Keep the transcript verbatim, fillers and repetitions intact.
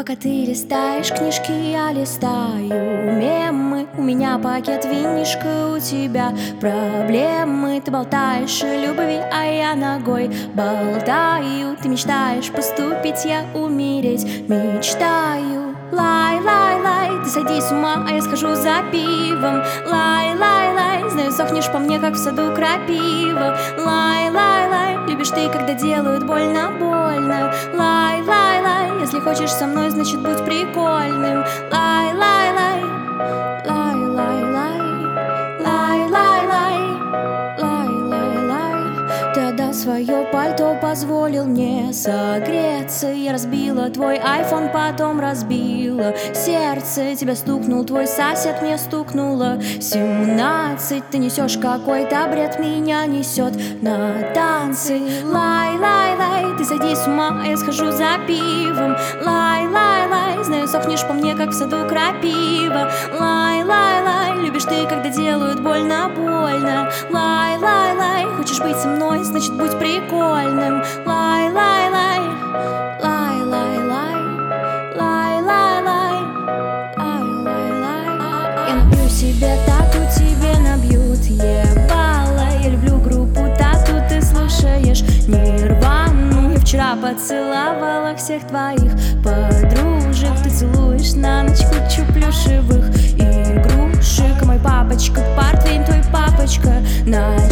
Пока ты листаешь книжки, я листаю мемы. У меня пакет винишка, у тебя проблемы. Ты болтаешь о любви, а я ногой болтаю. Ты мечтаешь поступить, я умереть мечтаю. Лай, лай, лай, ты сойди с ума, а я схожу за пивом. Лай, лай, лай, знаю, сохнешь по мне, как в саду крапива. Лай, лай, лай, любишь ты, когда делают больно, больно. Лай, лай, лай, если хочешь со мной, значит будь прикольным. Лай, лай, лай, лай, лай, лай, лай, лай, лай, лай, лай, лай. Ты отдал свое пальто, позволил мне согреться. Я разбила твой айфон, потом разбила сердце. Тебя стукнул твой сосед, мне стукнуло семнадцать. Ты несешь какой-то бред, меня несет на танцы. Лай, лай, лай, ты сойди с ума, а я схожу за пивом. Лай, лай, лай, знаю, сохнешь по мне, как в саду крапива. Лай, лай, лай, любишь ты, когда делают больно, больно. Лай, лай, лай, хочешь быть со мной, значит будь прикольным. Лай, лай, лай, лай, лай, лай, лай, лай, лай, лай, лай, лай. Я набью себе тату, тебе набьют ебало. Я люблю группу тату, ты слушаешь Нирвану. Я вчера поцеловала всех твоих подружек. Ты целуешь на ночь кучу плюшевых игрушек. Мой папочка портвейн, твой папочка на